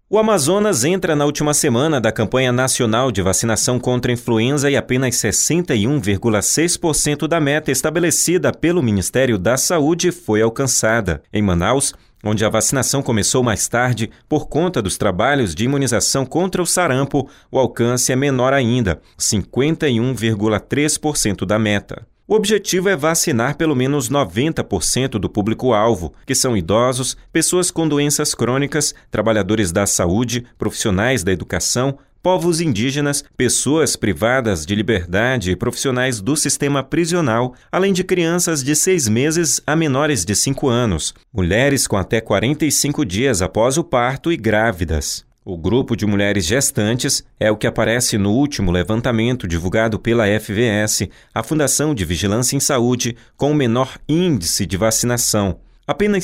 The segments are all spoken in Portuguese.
O Amazonas entra na última semana da campanha nacional de vacinação contra a influenza e apenas 61,6% da meta estabelecida pelo Ministério da Saúde foi alcançada. Em Manaus, onde a vacinação começou mais tarde por conta dos trabalhos de imunização contra o sarampo, o alcance é menor ainda, 51,3% da meta. O objetivo é vacinar pelo menos 90% do público-alvo, que são idosos, pessoas com doenças crônicas, trabalhadores da saúde, profissionais da educação, povos indígenas, pessoas privadas de liberdade e profissionais do sistema prisional, além de crianças de 6 meses a menores de 5 anos, mulheres com até 45 dias após o parto e grávidas. O grupo de mulheres gestantes é o que aparece no último levantamento divulgado pela FVS, a Fundação de Vigilância em Saúde, com o menor índice de vacinação. Apenas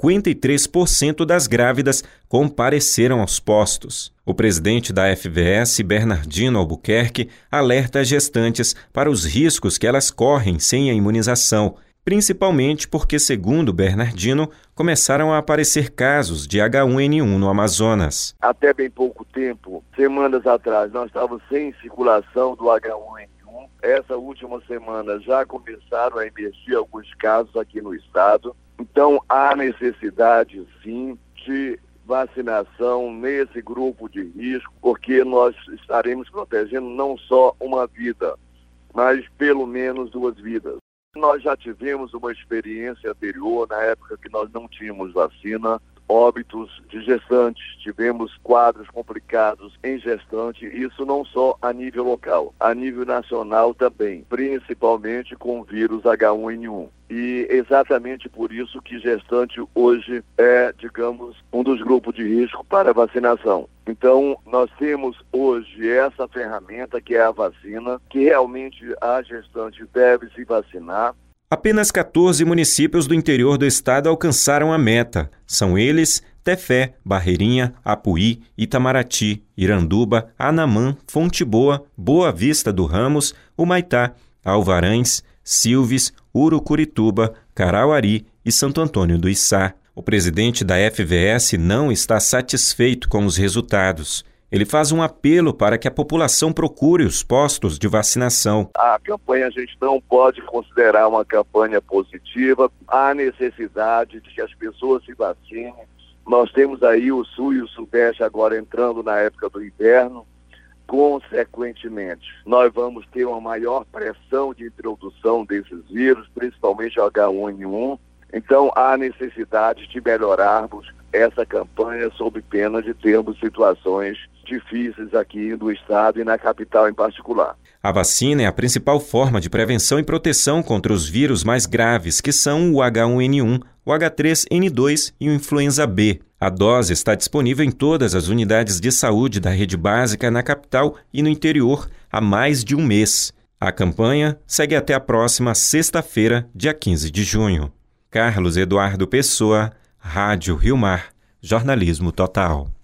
53% das grávidas compareceram aos postos. O presidente da FVS, Bernardino Albuquerque, alerta as gestantes para os riscos que elas correm sem a imunização, principalmente porque, segundo Bernardino, começaram a aparecer casos de H1N1 no Amazonas. Até bem pouco tempo, semanas atrás, nós estávamos sem circulação do H1N1. Essa última semana já começaram a emergir alguns casos aqui no estado. Então, há necessidade, sim, de vacinação nesse grupo de risco, porque nós estaremos protegendo não só uma vida, mas pelo menos 2 vidas. Nós já tivemos uma experiência anterior, na época que nós não tínhamos vacina, óbitos de gestantes, tivemos quadros complicados em gestante, isso não só a nível local, a nível nacional também, principalmente com o vírus H1N1. E exatamente por isso que gestante hoje é, digamos, um dos grupos de risco para vacinação. Então, nós temos hoje essa ferramenta que é a vacina, que realmente a gestante deve se vacinar. Apenas 14 municípios do interior do estado alcançaram a meta. São eles Tefé, Barreirinha, Apuí, Itamarati, Iranduba, Anamã, Fonte Boa, Boa Vista do Ramos, Humaitá, Alvarães, Silves, Urucurituba, Carauari e Santo Antônio do Içá. O presidente da FVS não está satisfeito com os resultados. Ele faz um apelo para que a população procure os postos de vacinação. A campanha a gente não pode considerar uma campanha positiva. Há necessidade de que as pessoas se vacinem. Nós temos aí o Sul e o Sudeste agora entrando na época do inverno. Consequentemente, nós vamos ter uma maior pressão de introdução desses vírus, principalmente o H1N1. Então, há necessidade de melhorarmos essa campanha sob pena de termos situações difíceis aqui no estado e na capital em particular. A vacina é a principal forma de prevenção e proteção contra os vírus mais graves, que são o H1N1, o H3N2 e o influenza B. A dose está disponível em todas as unidades de saúde da rede básica na capital e no interior há mais de um mês. A campanha segue até a próxima sexta-feira, dia 15 de junho. Carlos Eduardo Pessoa, Rádio Rio Mar, Jornalismo Total.